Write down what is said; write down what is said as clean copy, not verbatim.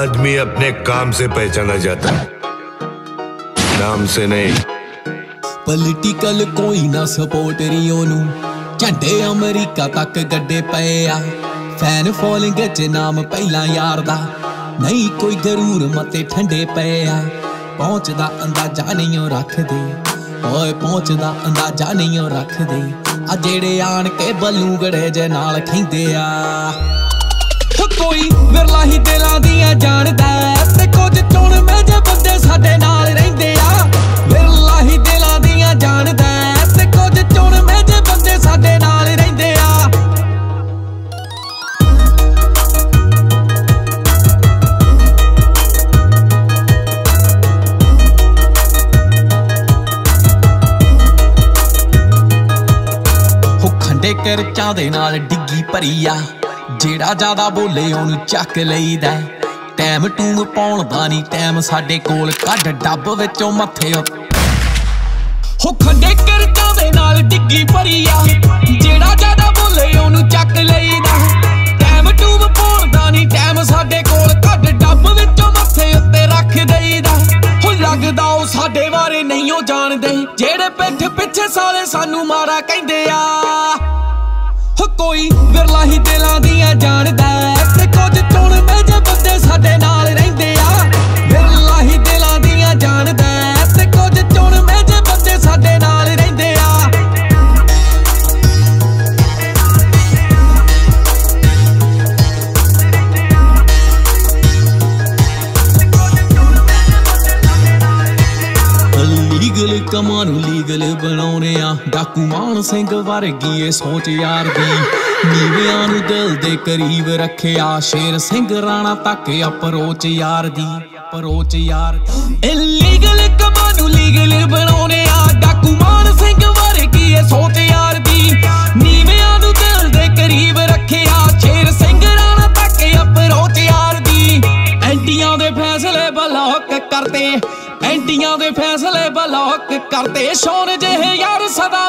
आदमी अपने काम से पहचाना जाता है, नाम से नहीं। पॉलिटिकल कोई ना सपोर्टरी ओनू झंडे अमरीका तक गड्डे पे आ। फैन फॉलोइंग च नाम पहला यार दा, नहीं कोई गरूर मते ठंडे पे आ। पहुंचदा अंदाजा नहीं ओ रख दे, ओए पहुंचदा अंदाजा नहीं ओ रख दे। आ जेड़े आन के बलूगड़े जे नाल खैंदे आ। कोई विरला ही दिलां दियां जानदा ते कुछ चुण में जे बंदे साडे नाल रहिंदे आ। विरला ही दिलां दियां जानदा ते कुछ चुण में जे बंदे साडे नाल रहिंदे आ। हो खंडे करचां दे नाल डिग्गी भरी आ। जेड़ा ज्यादा बोले ओनू चक लईदा। टैम टूम पाउण दा नी टैम साडे कोल, कढ डब विचों मथे हो खंडे करचां दे नाल डिग्गी भरी आ। जेड़ा ज्यादा बोले ओनू चक लईदा। टैम टूम पाउण दा नी टैम साडे कोल, कढ डब विचों मथे उत्ते रख दईदा। हो लगदा ओ साडे बारे नहीं ओ जाणदे, जेड़े पिठ पिछे साले सानू मारा कहिंदे आ। हो कोई विरला ही दिलां दियां जानदा ते कुछ चुण में जे बंदे साडे नाल रहिंदे आ। विरला ही दिलां दियां जानदा ते कुछ चुण में जे बंदे साडे नाल रहिंदे आ। लीगल कमां नूं लीगल बनाउने आ। डाकू मान सिंह वर्गी ए सोच यार दी, नीवियां नूं दिल दे करीब रखिया। शेर सिंह राणा तक अप्रोच यार दी, अप्रोच यार। इलीगल कमां नूं लीगल बनाउने आ। डाकू मान सिंह वर्गी ए सोच यार दी, नीवियां नूं दिल दे करीब रखिया। शेर सिंह राणा तक अप्रोच यार दी। एंटियां दे फैसले ब्लॉक करते, एंटियां दे फैसले ब्लॉक करते। शौन जेहे यार सदा